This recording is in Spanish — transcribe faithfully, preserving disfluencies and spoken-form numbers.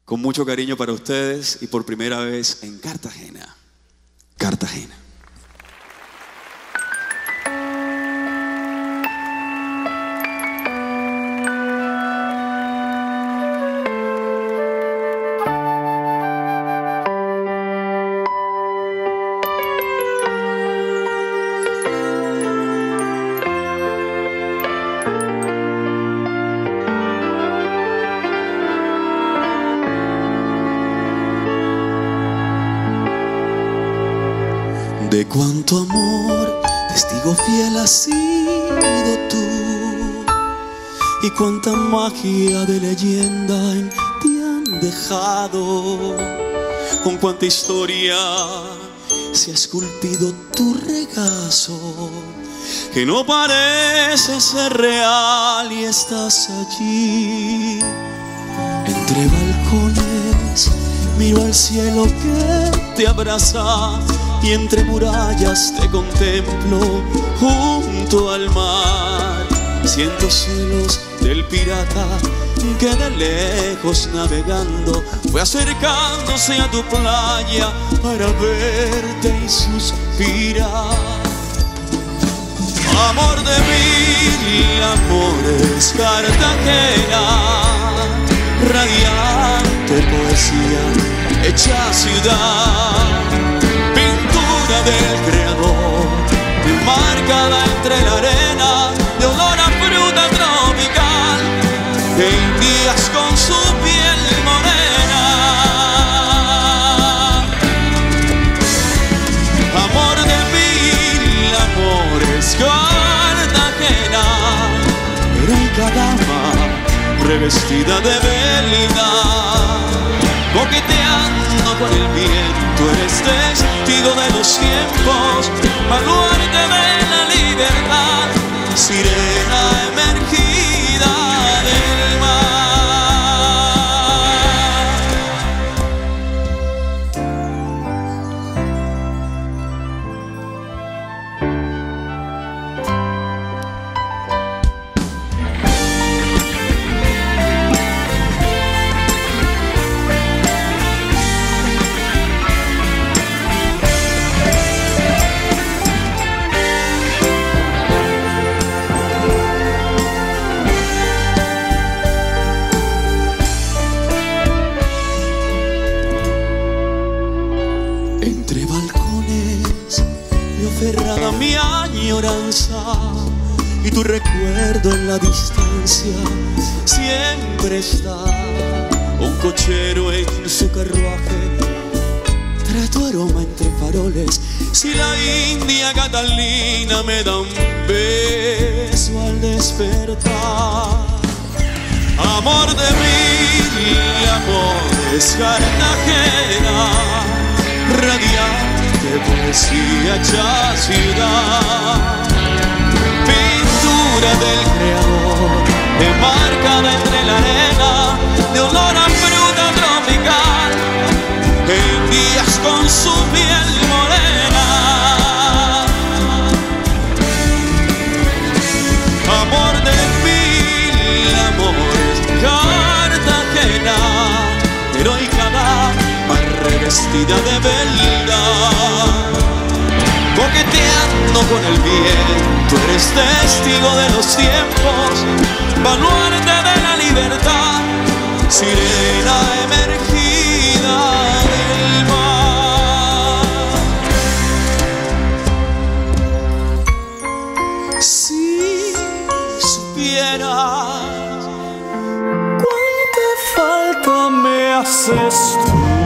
con mucho cariño para ustedes y por primera vez en Cartagena. Cartagena. De cuánto amor, testigo fiel has sido tú, y cuánta magia de leyenda en ti han dejado, con cuánta historia se ha esculpido tu regazo, que no parece ser real y estás allí. Entre balcones miro al cielo que te abraza, y entre murallas te contemplo junto al mar. Siento celos del pirata que de lejos navegando fue acercándose a tu playa para verte y suspirar. Amor de mil amores, Cartagena, radiante poesía hecha ciudad, del creador, marcada entre la arena de olor a fruta tropical, de indias con su piel morena. Amor de mil amores, Cartagena, heroica dama revestida de beldad, coqueteando con el viento, eres testigo de los tiempos, baluarte de la libertad, sirena emergida del mar. Entre balcones veo cerrada mi añoranza, y tu recuerdo en la distancia siempre está. Un cochero en su carruaje trae tu aroma entre faroles. Si la India Catalina me da un beso al despertar. Amor de mil amores, Cartagena, radiante poesía hecha ciudad, pintura del creador, enmarcada entre la arena de olor a fruta tropical, en días con su piel morena. Amor de mil amores, Cartagena, heroica dama revestida de beldad, coqueteando con el viento, eres testigo de los tiempos, baluarte de la libertad, sirena emergida del mar. Si supieras cuánta falta me haces tú,